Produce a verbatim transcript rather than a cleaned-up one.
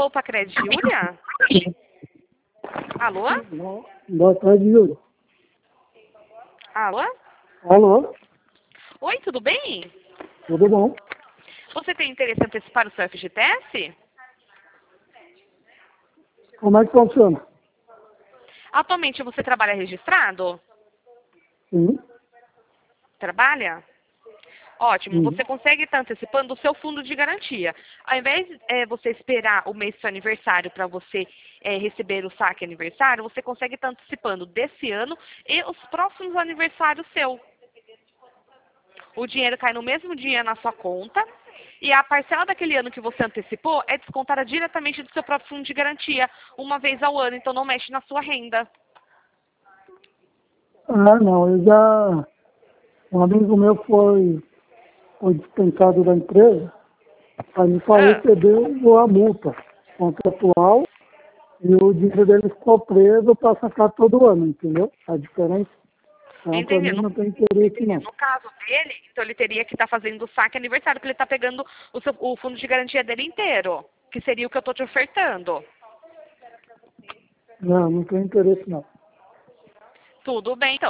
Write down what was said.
Alô, Pacred Júlia? Alô? Boa tarde, Júlia. Alô? Alô? Oi, tudo bem? Tudo bom? Você tem interesse em antecipar o seu F G T S? Como é que funciona? Atualmente você trabalha registrado? Sim. Trabalha? Ótimo, Sim. você consegue estar antecipando o seu fundo de garantia. Ao invés de é, você esperar o mês do seu aniversário para você é, receber o saque aniversário, você consegue estar antecipando desse ano e os próximos aniversários seu. O dinheiro cai no mesmo dia na sua conta e a parcela daquele ano que você antecipou é descontada diretamente do seu próprio fundo de garantia, uma vez ao ano, então não mexe na sua renda. Ah, não, eu já... Um amigo meu foi, foi dispensado da empresa, aí para Ah, receber a multa contratual e o dinheiro dele ficou preso para sacar todo ano, entendeu? A diferença. Então, para entendi. mim, No, não tem interesse, não. no caso dele, então ele teria que estar fazendo o saque aniversário, porque ele está pegando o, seu- o fundo de garantia dele inteiro, que seria o que eu estou te ofertando. Não, não tem interesse, não. Tudo bem, então.